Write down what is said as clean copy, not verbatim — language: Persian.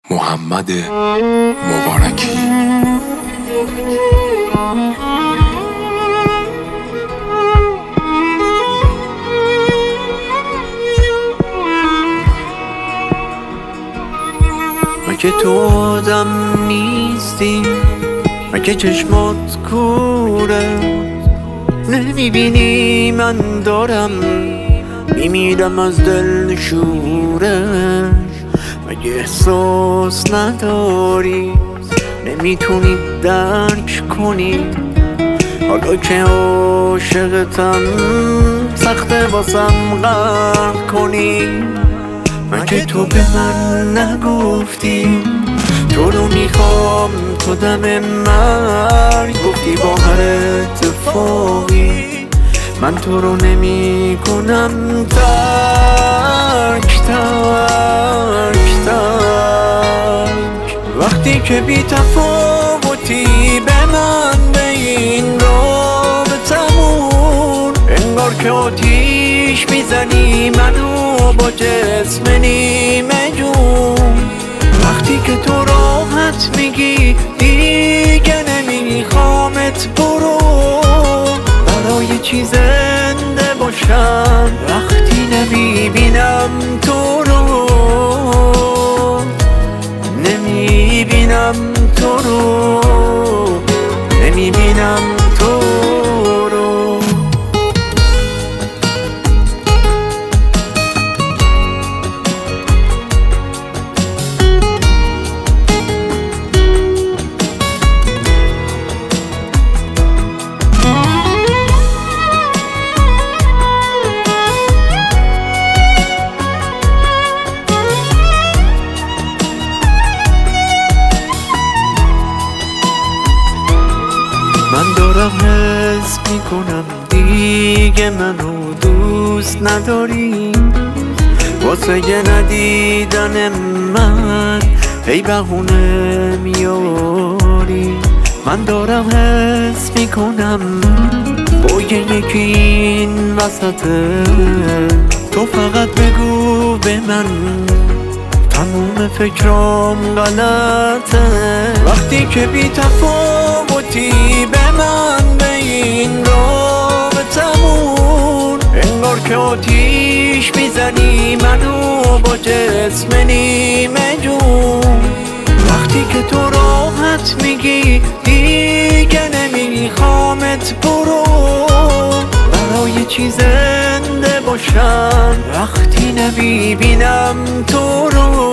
محمد مبارکی. مگه تو آدم نیستی؟ مگه چشمات کوره؟ نمیبینی من دارم میمیرم از دل شورش؟ مگه احساس نداری؟ نمیتونی درک کنی؟ حالا که عاشقتم سخته واسم غرق کنی. مگه تو به من نگفتی تو رو میخوام تو دم مرگ؟ گفتی با هر اتفاقی من تو رو نمی کنم ترک. وقتی که بی تفاوتی به من به این رابطمون، انگار که آتیش میزنی منو با جسم نیمه جون. وقتی که تو راحت میگی دیگه نمیخوامت برو، برای چی زنده باشم وقتی نمیبینم تو رو؟ نمیبینم تو رو، نمیبینم تو رو. من دارم حس میکنم دیگه منو دوست نداری، واسه یه ندیدن من ای بهونه میاری. من دارم حس میکنم با یکی این وسطه، تو فقط بگو به من تموم فکرام غلطه. وقتی که بی تفاوتی به من به این رابطمون، انگار که آتیش میزنی منو با جسم نیمه جون. وقتی که تو راحت میگی دیگه نمیخوامت برو، برای چی زنده باشم وقتی نمیبینم تو رو؟